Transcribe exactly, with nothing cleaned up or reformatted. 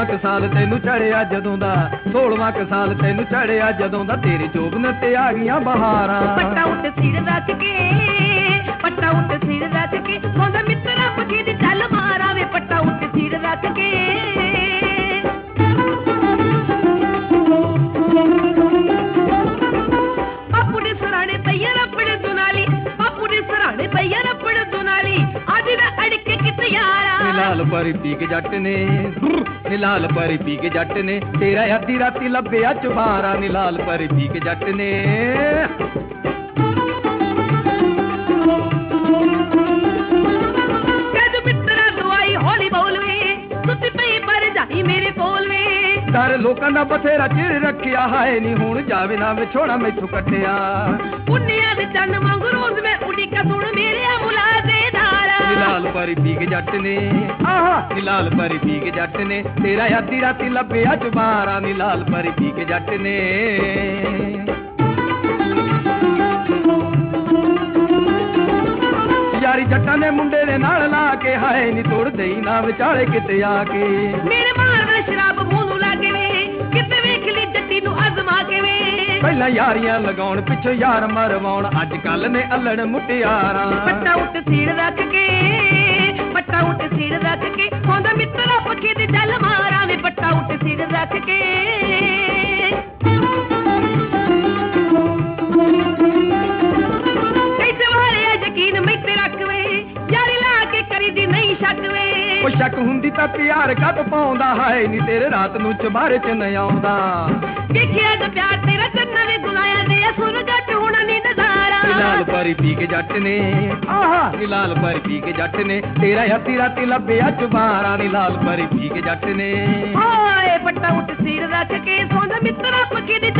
ਕ ਸਾਲ ਤੈਨੂੰ ਚੜਿਆ ਜਦੋਂ ਦਾ, ਸੋਲਵਾਂ ਕ ਸਾਲ ਤੈਨੂੰ ਚੜਿਆ ਜਦੋਂ ਦਾ, ਤੇਰੇ ਜੋਬਨ ਤੇ ਆ ਗਈਆਂ ਬਹਾਰਾਂ। ਪੱਟਾ ਉੱਤੇ ਸਿਰ ਰੱਖ ਕੇ, ਪੱਟਾ ਉੱਤੇ ਸਿਰ ਰੱਖ ਕੇ, ਸੌਂਦਾ ਮਿੱਤਰਾ ਪੱਖੀ ਦੀ ਚੱਲ ਮਾਰਾਂ ਵੇ, ਪੱਟਾ ਉੱਤੇ ਸਿਰ ਰੱਖ ਕੇ। ਬਾਪੂ ਦੇ ਸਰਾਣੇ ਪਈਆ ਰੱਪੜ ਦੁਨਾਲੀ, ਬਾਪੂ ਦੇ ਸਰਾਣੇ ਪਈਆ ਰੱਪੜ ਦੁਨਾਲੀ, ਅੱਜ ਦਾ ਅੜਕੇ ਕਿਤੇ ਯਾਰਾ। ਨੀ ਲਾਲ ਪਰੀ ਪੀ ਕੇ ਜੱਟ ਨੇ, ਨੀ ਲਾਲ ਪਰੀ ਪੀ ਕੇ ਜੱਟ ਨੇ, ਤੇਰਾ ਅੱਧੀ ਰਾਤੀ ਲੱਭਿਆ ਚੁਬਾਰਾ। ਨੀ ਲਾਲ ਪਰੀ ਪੀ ਕੇ ਜੱਟ ਨੇ। ਮੇਰੇ ਕੋਲ ਵੇ ਡਰ ਲੋਕਾਂ ਦਾ ਬਥੇਰਾ ਚਿਰ ਰੱਖਿਆ, ਹਾਏ ਨੀ ਹੁਣ ਜਾਵੇ ਨਾ ਵਿਛੋੜਾ ਮੈਥੋਂ ਕੱਟਿਆ। ਪੁੰਨਿਆ ਦੇ ਚੰਨ ਵਾਂਗ ਰੋਜ਼ ਮੈਂ ਉਡੀਕਾ ਸੁਣ ਮੇਰੇ ਮੁਲਾਜ਼ੇ ਦਾਰਾ। ਨੀ ਲਾਲ ਪਰੀ ਪੀ ਕੇ ਜੱਟ ਨੇ, ਆਹਾ ਨੀ ਲਾਲ ਪਰੀ ਪੀ ਕੇ ਜੱਟ ਨੇ, ਤੇਰਾ ਅੱਧੀ ਰਾਤੀ ਲੱਭਿਆ ਚੁਬਾਰਾ। ਨੀ ਲਾਲ ਪਰੀ ਪੀ ਕੇ ਜੱਟ ਨੇ। ਯਾਰੀ ਜੱਟਾਂ ਨੇ ਮੁੰਡੇ ਦੇ ਨਾਲ ਲਾ ਕੇ, ਹਾਏ ਨੀ ਤੋੜ ਦੇਈ ਨਾ ਵਿਚਾਲੇ ਕਿਤੇ ਆ ਕੇ। ਮੇਰੇ ਮਾਰਦਾ ਸ਼ਰਾਬ ਮੂੰਹ ਨੂੰ ਲੱਗੇ ਵੇ, ਕਿਤੇ ਵੇਖ ਲਈ ਜੱਟੀ ਨੂੰ ਅਜ਼ਮਾ ਕੇ ਵੇ। ਪਹਿਲਾਂ ਯਾਰੀਆਂ ਲਗਾਉਣ ਪਿੱਛੋਂ ਯਾਰ ਮਰਵਾਉਣ, ਅੱਜ ਕੱਲ ਨੇ ਅਲੜ ਮੁਟਿਆਰਾਂ। ਪੱਟਾ ਉੱਤੇ ਸੀੜ ਰੱਖ ਕੇ, ਪੱਟਾ ਉੱਤੇ ਸੀੜ ਰੱਖ ਕੇ, ਸੌਂਦਾ ਮਿੱਤਰਾ ਪੱਖੀ ਦੀ ਚੱਲ ਮਾਰਾਂ ਵੇ, ਪੱਟਾ ਉੱਤੇ ਸੀੜ ਰੱਖ ਕੇ। ਉਹ ਸ਼ੱਕ ਹੁੰਦੀ ਤਾਂ ਪਿਆਰ ਕੱਪ ਪਾਉਂਦਾ, ਹਾਏ ਨੀ ਤੇਰੇ ਰਾਤ ਨੂੰ ਚੁਬਾਰੇ ਚ ਨ ਆਉਂਦਾ। ਵੇਖਿਆ ਤਾਂ ਪਿਆਰ ਤੇਰਾ ਚੰਨਾ ਵੀ ਗੁਲਾਇਆ ਦੇ, ਸੁਰਗਾ ਚ ਹੋਣਾ ਨੀ ਨਜ਼ਾਰਾ। ਨੀ ਲਾਲ ਪਰੀ ਪੀ ਕੇ ਜੱਟ ਨੇ, ਆਹਾ ਨੀ ਲਾਲ ਪਰੀ ਪੀ ਕੇ ਜੱਟ ਨੇ, ਤੇਰਾ ਅੱਧੀ ਰਾਤੀ ਲੱਭਿਆ ਚੁਬਾਰਾ। ਨੀ ਲਾਲ ਪਰੀ ਪੀ ਕੇ ਜੱਟ ਨੇ। ਹਾਏ ਪੱਟਾ ਉੱਤੇ ਸਿਰ ਰੱਖ ਕੇ, ਸੌਂਦਾ ਮਿੱਤਰਾ ਪੱਖੀ ਦੀ